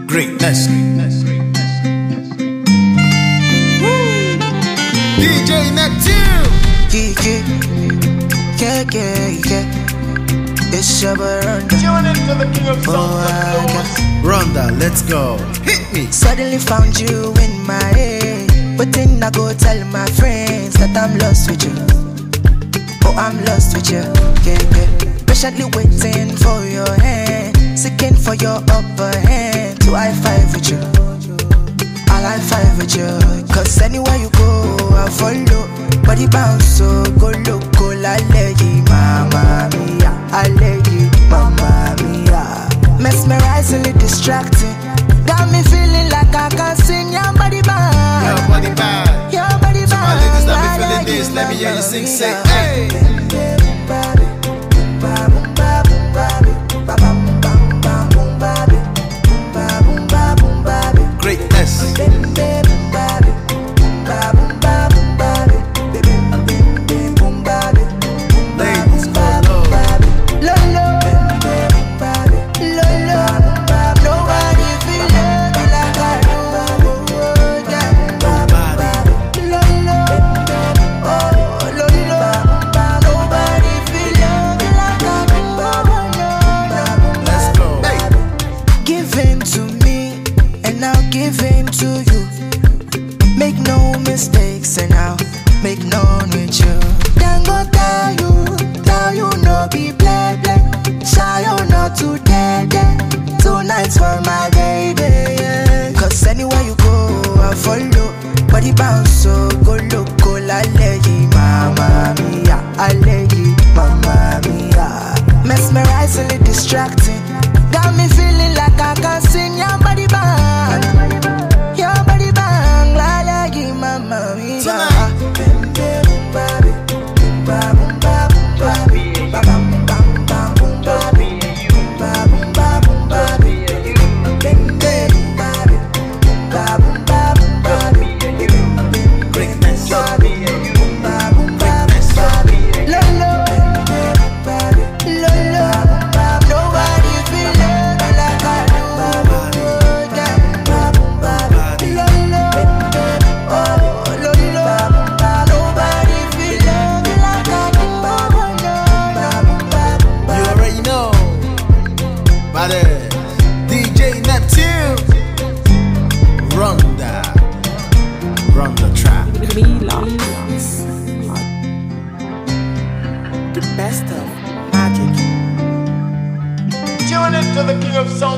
Greatness. DJ Neptune. Yeah. It's your Ronda. Tune into the king of songs. Ronda, let's go. Hit me. Suddenly found you in my head, but then I go tell my friends that I'm lost with you. Oh, I'm lost with you. Yeah. Patiently waiting for your hand, seeking for your upper hand to high five with you. I'll high five with you, cause anywhere you go, I'll follow. Body bounce, so go loco, la lady, mamma mia. I lady, mamma mia. Mesmerizingly distracting, got me feeling like I can sing your body band. Your body bad. Your body So my ladies, let me band. feeling this. Let me hear you sing, say, hey. Greatness. Ladies, follow. Nobody feel love like I do. Nobody feel love like I do. Let's go. Hey. Give in to me, and I'll give in to you. Make no mistakes, and I'll make none with you. Then go tell you no be play. Shy or not today, tonight's for my baby. Yeah. Cause anywhere you go, I follow. Body bounce, so go loco, la lady, mamma mia. I lady, mamma mia. Mesmerizingly distracting, got me feeling like I can sing your body bang. Your body bang, la lady, mamma mia. Tonight. DJ Neptune. Ronda. Ronda trap. The best of magic. Tune into the king of songs.